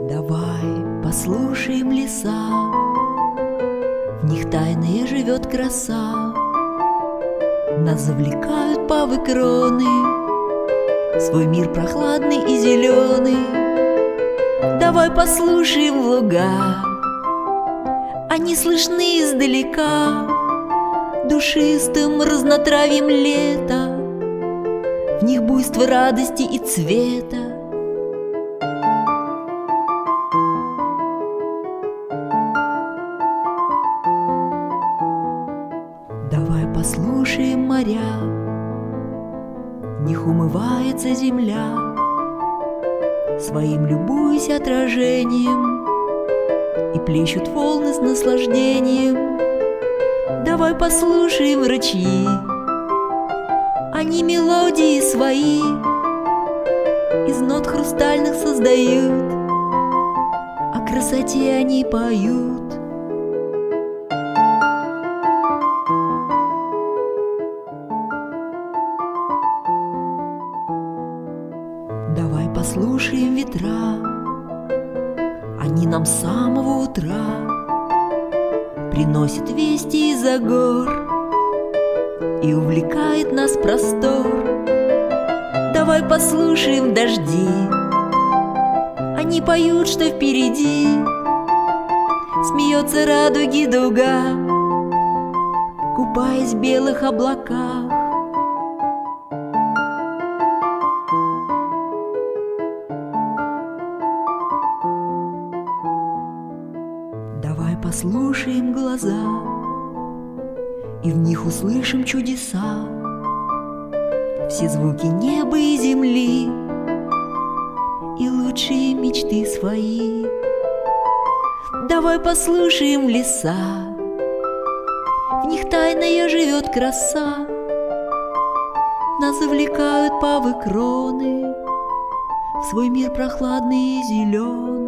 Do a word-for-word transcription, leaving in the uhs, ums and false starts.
Давай послушаем леса, в них тайная живет краса. Нас завлекают павы кроны, свой мир прохладный и зеленый. Давай послушаем луга, они слышны издалека. Душистым разнотравьем лета, в них буйство радости и цвета. Давай послушаем моря, в них умывается земля. Своим любуйся отражением, и плещут волны с наслаждением. Давай послушаем ручьи, они мелодии свои из нот хрустальных создают, о красоте они поют. Давай послушаем ветра, они нам с самого утра приносят вести из-за гор, и увлекает нас простор. Давай послушаем дожди, они поют, что впереди смеется радуги дуга, купаясь в белых облаках. Давай послушаем глаза, и в них услышим чудеса, все звуки неба и земли, и лучшие мечты свои. Давай послушаем леса, в них тайная живет краса. Нас завлекают павы кроны в свой мир прохладный и зеленый.